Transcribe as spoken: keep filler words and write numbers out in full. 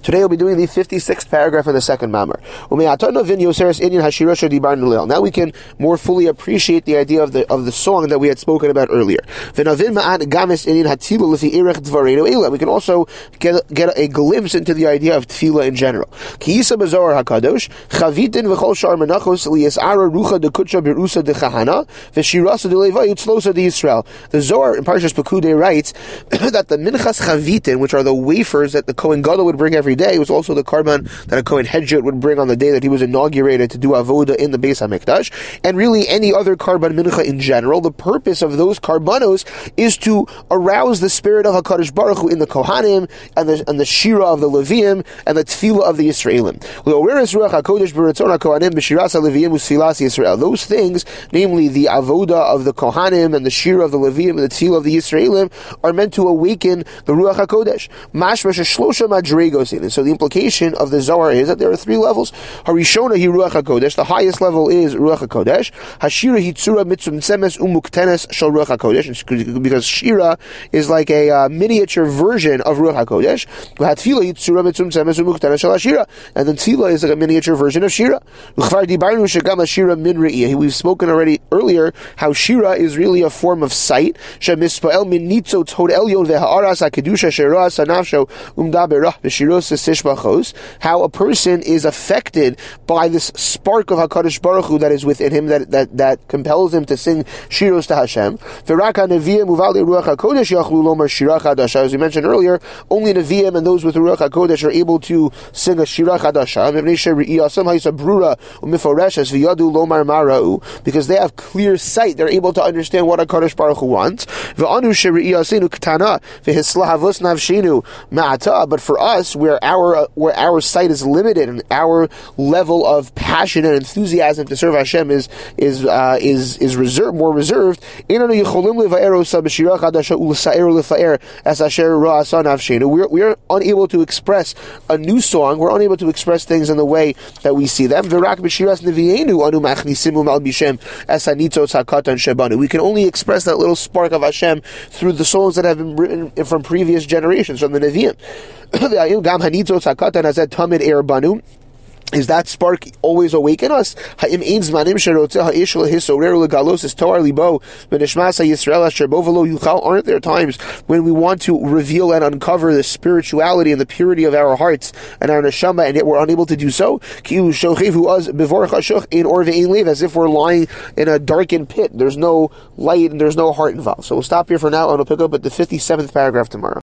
Today we'll be doing the fifty-sixth paragraph in the second mamar. Now we can more fully appreciate the idea of the of the song that we had spoken about earlier. We can also get, get a glimpse into the idea of tefillah in general. The Zohar in Parshas Pekudei writes that the minchas chavitin, which are the wafers that the Kohen Gadol would bring every day, was also the karban that a Kohen Hedjot would bring on the day that he was inaugurated to do avoda in the Beis HaMikdash, and really any other karban mincha in general. The purpose of those karbanos is to arouse the spirit of HaKadosh Baruch Hu in the Kohanim, and the, and the Shira of the Leviim, and the Tefillah of the Yisraelim. Those things, namely the avoda of the Kohanim, and the Shira of the Leviim, and the Tefillah of the Yisraelim, are meant to awaken the Ruach HaKodesh. And so the implication of the Zohar is that there are three levels. Harishona hi Ruach HaKodesh, the highest level is Ruach HaKodesh. Hashira hi tzura mitzumtzemes umuktenes shel Ruach HaKodesh, because Shira is like a uh, miniature version of Ruach HaKodesh. Hatfila hi tzura mitzumtzemes umuktenes shel Hashira, and then Tefillah is like a miniature version of Shira. We've spoken already earlier how Shira is really a form of sight. How a person is affected by this spark of HaKadosh Baruch Hu that is within him, that, that, that compels him to sing shiros to Hashem. As we mentioned earlier, only Nevi'im and those with Ruach HaKodesh are able to sing a shirah chadasha, because they have clear sight. They're able to understand what HaKadosh Baruch Hu wants. But for us, where our where our sight is limited and our level of passion and enthusiasm to serve Hashem is is uh, is is reserved, more reserved, we are we are unable to express a new song. We're unable to express things in the way that we see them. We can only express that little spark of Hashem through the songs that have been written from previous generations, from the Nevi'im. Is that spark always awaken us? Aren't there times when we want to reveal and uncover the spirituality and the purity of our hearts and our neshama, and yet we're unable to do so? As if we're lying in a darkened pit. There's no light and there's no heart involved. So we'll stop here for now, and we'll pick up at the fifty-seventh paragraph tomorrow.